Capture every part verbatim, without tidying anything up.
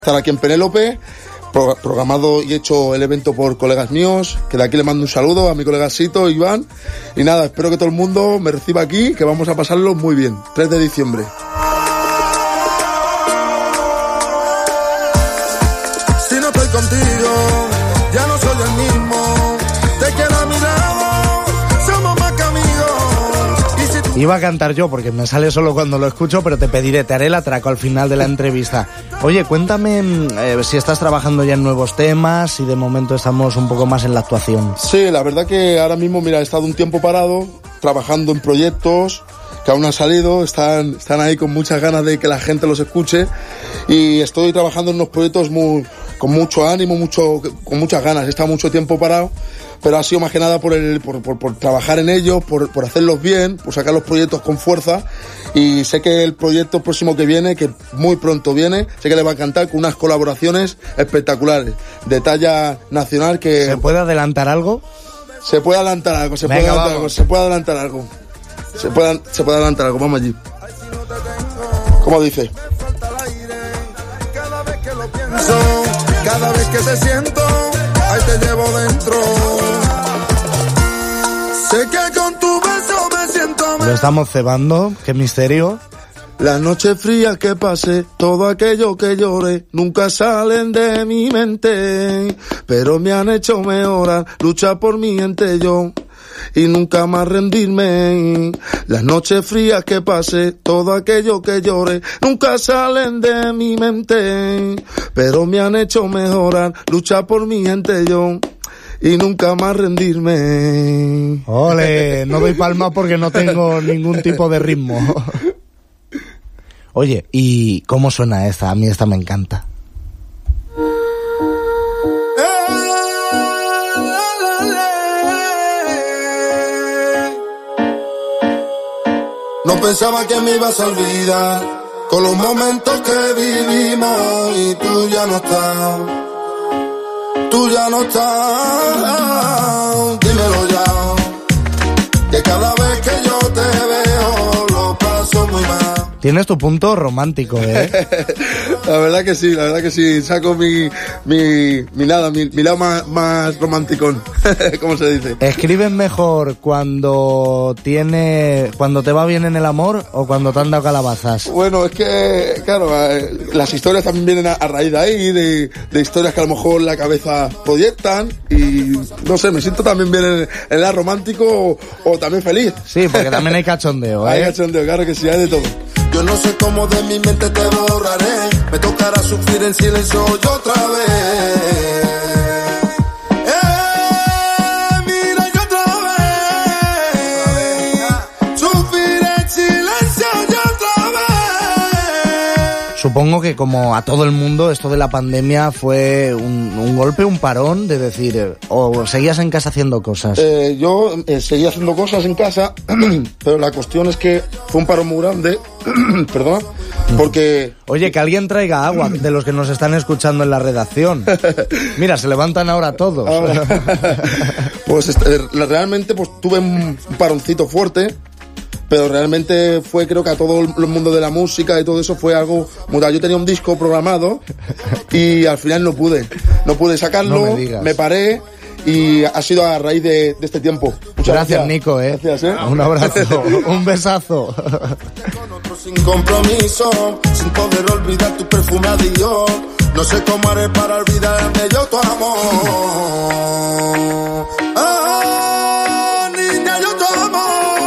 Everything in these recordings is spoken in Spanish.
Estar aquí en Penélope, pro- programado y hecho el evento por colegas míos, que de aquí le mando un saludo a mi colega Sito, Iván, y nada, espero que todo el mundo me reciba aquí, que vamos a pasarlo muy bien, tres de diciembre. Si no estoy contigo, ya no soy el mismo, te quiero a mi lado, somos más que amigos. Si... Iba a cantar yo porque me sale solo cuando lo escucho, pero te pediré, te haré el atraco al final de la entrevista. Oye, cuéntame eh, si estás trabajando ya en nuevos temas, si de momento estamos un poco más en la actuación. Sí, la verdad que ahora mismo, mira, he estado un tiempo parado, trabajando en proyectos que aún no han salido, están, están ahí con muchas ganas de que la gente los escuche, y estoy trabajando en unos proyectos muy, con mucho ánimo, mucho, con muchas ganas. He estado mucho tiempo parado, pero ha sido más que nada por, el, por, por, por trabajar en ellos, por, por hacerlos bien, por sacar los proyectos con fuerza, y sé que el proyecto próximo que viene, que muy pronto viene, sé que le va a cantar con unas colaboraciones espectaculares, de talla nacional que... ¿Se puede adelantar algo? Se puede adelantar algo, se Venga, puede adelantar vamos. algo, se puede adelantar algo. Se puede, se puede adelantar algo, vamos allí. ¿Cómo dice? Cada vez que lo pienso, cada vez que te siento, ahí te llevo dentro. Sé que con tu beso me siento Lo mejor. estamos cebando, qué misterio. Las noches frías que pasé, todo aquello que lloré, nunca salen de mi mente, pero me han hecho mejorar, luchar por mi gente yo, y nunca más rendirme. Las noches frías que pasé, todo aquello que lloré, nunca salen de mi mente, pero me han hecho mejorar, luchar por mi gente yo, y nunca más rendirme. Ole, no doy palma porque no tengo ningún tipo de ritmo. Oye, ¿y cómo suena esta? A mí esta me encanta. No pensaba que me ibas a olvidar con los momentos que vivimos, y tú ya no estás, tú ya no estás. Dímelo ya, que cada vez que yo te veo lo paso muy mal. Tienes tu punto romántico, ¿eh? La verdad que sí, la verdad que sí, saco mi, mi, mi nada, mi, mi lado más, más romanticón, ¿cómo se dice? ¿Escribes mejor cuando tiene, cuando te va bien en el amor o cuando te han dado calabazas? Bueno, es que, claro, eh, las historias también vienen a, a raíz de ahí, de, de historias que a lo mejor la cabeza proyectan, y no sé, me siento también bien en, en el lado romántico o, o también feliz. Sí, porque también hay cachondeo, ¿eh? Hay cachondeo, claro que sí, hay de todo. Yo no sé cómo de mi mente te borraré, me tocará sufrir en silencio y otra vez. Eh, mira y otra vez, sufrir en silencio y otra vez. Supongo que como a todo el mundo esto de la pandemia fue un, un golpe, un parón de decir, eh, o seguías en casa haciendo cosas. Eh, yo eh, seguía haciendo cosas en casa, pero la cuestión es que fue un paro muy grande, perdona, porque... Oye, que alguien traiga agua de los que nos están escuchando en la redacción. Mira, se levantan ahora todos. Ahora, pues este, realmente pues tuve un paroncito fuerte, pero realmente fue, creo que a todo el mundo de la música y todo eso fue algo mutal. Yo tenía un disco programado y al final no pude, no pude sacarlo, No me digas. me paré, y ha sido a raíz de, de este tiempo. Muchas Gracias, gracias, Nico, ¿eh? Gracias, ¿eh? Un abrazo, un besazo. Con otro sin compromiso, sin poder olvidar tu perfume a Dior. No sé cómo haré para olvidarme yo tu amor. Ah, niña, yo tu amor.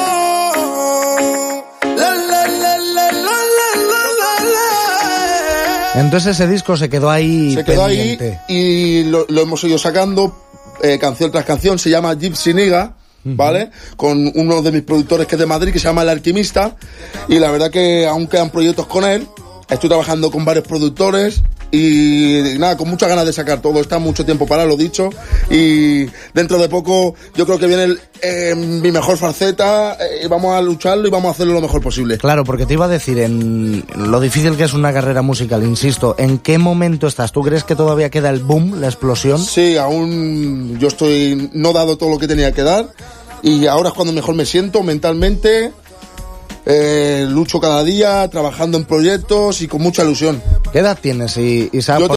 La, la, la, la, la, la, la, la. Entonces ese disco se quedó ahí Se quedó pendiente. ahí y lo, lo hemos ido sacando eh, canción tras canción. Se llama Gypsy Niga, ¿vale? Con uno de mis productores que es de Madrid, que se llama El Alquimista, y la verdad que aún quedan proyectos con él. Estoy trabajando con varios productores y nada, con muchas ganas de sacar todo. Está mucho tiempo para, lo dicho, y dentro de poco yo creo que viene el, eh, mi mejor faceta, eh, vamos a lucharlo y vamos a hacerlo lo mejor posible. Claro, porque te iba a decir, en lo difícil que es una carrera musical, insisto, ¿en qué momento estás? ¿Tú crees que todavía queda el boom, la explosión? Sí, aún yo estoy no dado todo lo que tenía que dar, y ahora es cuando mejor me siento mentalmente. Eh, lucho cada día, trabajando en proyectos y con mucha ilusión. ¿Qué edad tienes, Isaac? Yo